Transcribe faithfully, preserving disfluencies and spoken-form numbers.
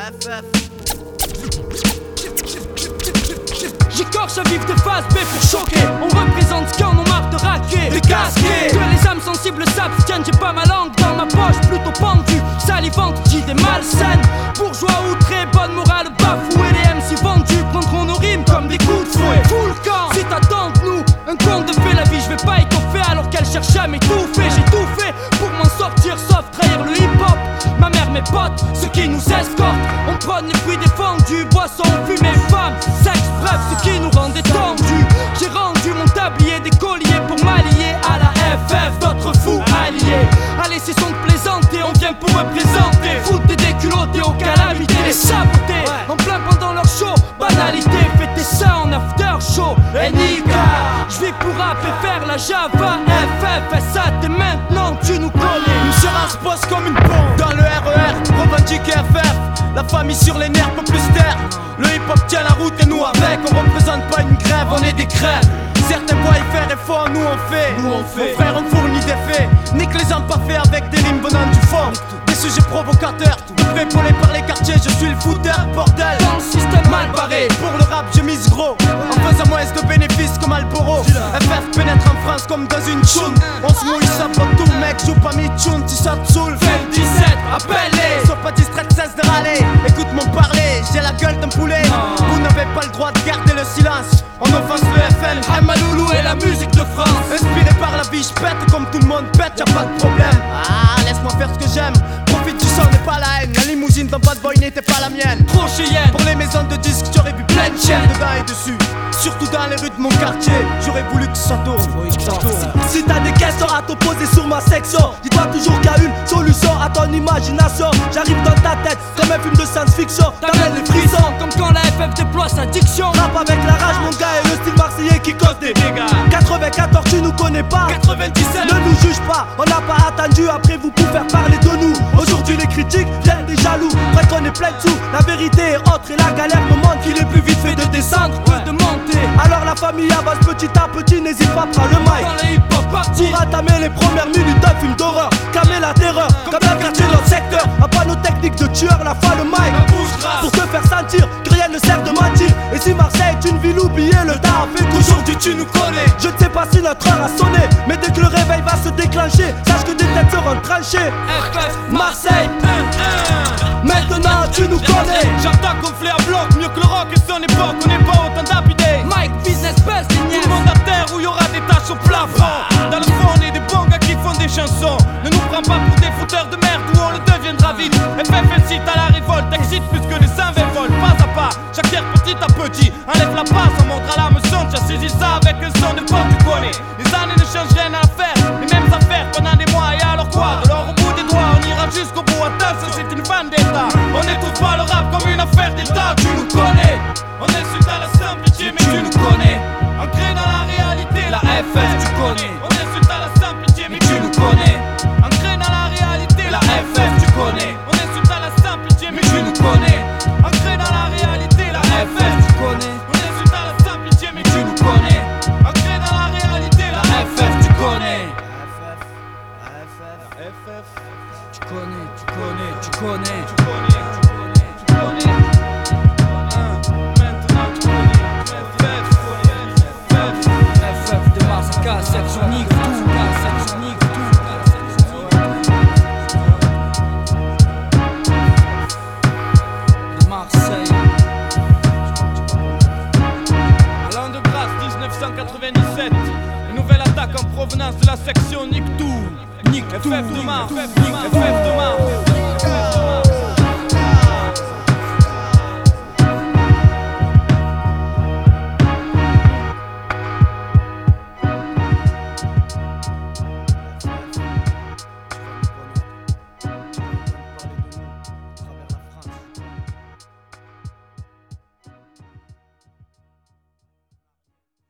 F F. J'écorche à vif de phase B pour choquer. On représente ce qu'on a marre de raquer, de casquer. Que les âmes sensibles s'abstiennent. J'ai pas ma langue dans ma poche, plutôt pendue, salivante, d'idées malsaines. Bourgeois outré, bonne morale bafouée. Les M C vendus prendront nos rimes comme des coups de fouet. Full le camp, si t'attends de nous un conte de fait, la vie je vais pas étoffer alors qu'elle cherche à m'étouffer. J'ai tout fait pour m'en sortir sauf trahir le hip-hop. Ma mère, mes potes, ceux qui nous escortent. On prône les fruits défendus, boissons, fumée, femmes, sexe, bref, ce qui nous rend détendus. J'ai rendu mon tablier des colliers pour m'allier à la F F, d'autres fous alliés. Allez, c'est son de plaisanter, on vient pour représenter. Foutre des déculottés aux calamités, les saboter en plein pendant leur show. Banalité, fêter ça en after show. Et Nika, j'vis pour rap et faire la Java. F F, S A T, maintenant tu nous connais. Une sera se pose comme une bombe dans le R E R, revendique F F. La famille sur les nerfs peut plus se taire. Le hip-hop tient la route et nous avec. On représente pas une grève, on est des crèves. Certains voient y faire et fort, nous on fait. Nous on fait. Mon frère on fournit des faits. Nique les gens pas faits avec des rimes venant du fond. Des sujets provocateurs, prêt pour les par les quartiers. Je suis le fouteur, bordel. Dans le système mal barré. Pour le rap j'ai mise gros, en faisant moins de bénéfices comme Alboro. F F pénètre en France comme dans une tchoune. On se mouille, ça pour tout mec, joue pas mi-tchoune, si ça te saoule. Fais le dix-sept, appelle-les. Sois pas distrait, cesse de râler. Écoute mon parler, j'ai la gueule d'un poulet. Vous n'avez pas le droit de garder le silence. On offense le F L, Amaloulou et la musique de France. inspiré par la vie, je pète comme tout le monde pète, y'a pas de problème. Ah, laisse-moi faire ce que j'aime. Profite du sang, n'est pas la haine. La limousine d'un bad boy n'était pas la mienne. Trop cheyenne. Pour les maisons de disques, j'aurais vu plein de chaînes dedans et dessus. Surtout dans les rues de mon quartier, j'aurais voulu que ça tourne. Ça tourne. Si t'as des questions à te poser sur ma section, dis-toi toujours qu'il y a une solution à ton imagination. J'arrive dans ta tête comme un film de science-fiction. T'amènes les frissons Comme quand la F F déploie sa diction. Rap avec la rage mon gars et le style marseillais qui cause des dégâts. quatre-vingt-quatorze tu nous connais pas. quatre-vingt-dix-sept Ne nous juge pas, on n'a pas attendu après vous pour faire parler de nous. Aujourd'hui les critiques viennent des jaloux. Vrai qu'on est plein de sous, la vérité est autre et la galère me montre qu'il est plus vite fait de descendre que de monter. Alors la famille avance petit à petit, n'hésite pas, prends le mic. Dans le hip-hop parti. Pour entamer les premières minutes d'un film d'horreur, calmer la terreur, comme un quartier dans le secteur. Un panneau technique de tueur, la foi le mic. Pour te faire sentir que rien ne sert de mentir. Et si Marseille est une ville oubliée, le temps a fait qu'aujourd'hui tu nous connais. Je ne sais pas si notre heure a sonné, mais dès que le réveil va se déclencher, sache que des têtes seront tranchées. F F Marseille, maintenant tu nous connais. J'entends gonfler à bloc, mieux que le rock et son époque, on n'est pas autant d'apidés. Mike, business buzz, les Tout niaises. le monde à terre où il y aura des taches au plafond. Dans le fond, on est des bons gars qui font des chansons. Ne nous prends pas pour des fouteurs de merde ou on le deviendra vite. F F incite à la révolte, excite plus que les cent vingt volts. Pas à pas, chaque terre petit à petit. Enlève la passe, on montre à l'âme son. Tu as saisi ça avec un son de pop, tu connais. Les années ne changent rien à faire, les mêmes affaires pendant des mois. Et alors quoi? De l'or au bout des doigts, on ira jusqu'au bout. Attends, ça c'est une vendetta. On n'étouffe pas le rap comme une affaire d'état. Tu nous connais, on insulte à la simplicité, mais tu nous connais. Ancré dans la réalité, la F F, tu connais. On insulte à la simplicité, mais tu nous connais. Ancré dans la réalité, la F F, tu connais. On insulte à la simplicité, mais tu nous connais. Ancré dans la réalité, la F F, tu connais. On insulte à la simplicité, mais tu nous connais. Ancré dans la réalité, la F F, tu connais. F F, Tu connais, tu connais, tu connais. tu connais, tu connais, tu connais. Hein, maintenant tu connais. F F, tu connais. F F. F F de Mars, section nique tout, section nique tout. De Marseille. À l'an de grâce dix-neuf cent quatre-vingt-dix-sept, une nouvelle attaque en provenance de la section Nique tout. Nique F tout, F de Mars, nique F F de Mars.